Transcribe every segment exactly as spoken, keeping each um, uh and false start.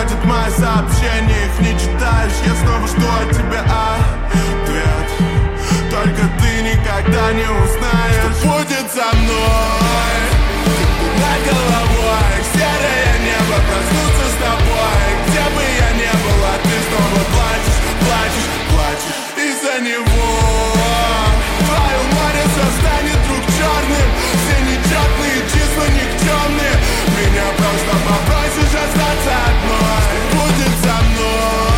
приходят мои сообщения, их не читаешь. Я снова жду от тебя ответ. Только ты никогда не узнаешь, что будет со мной. Над головой серое небо, проснуться с тобой. Где бы я ни был, а ты снова плачешь, плачешь, плачешь из-за него. Твое море станет вдруг черным. Все нечетные числа никчемные. Меня просто попросишь остаться одной. Что будет со мной?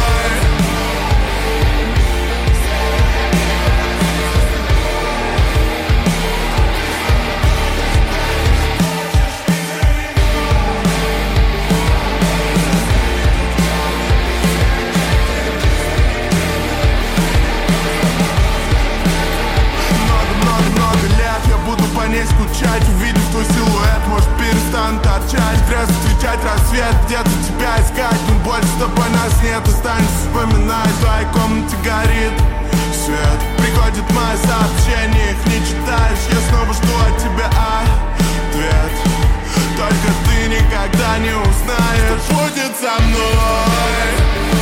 По ней скучать, увидев твой силуэт, может перестану торчать. Стресс встречать рассвет, где-то тебя искать. Но больше с тобой нас нет, останется вспоминать. В твоей комнате горит свет. Приходят мои сообщения, их не читаешь. Я снова жду от тебя ответ. Только ты никогда не узнаешь, что будет со мной.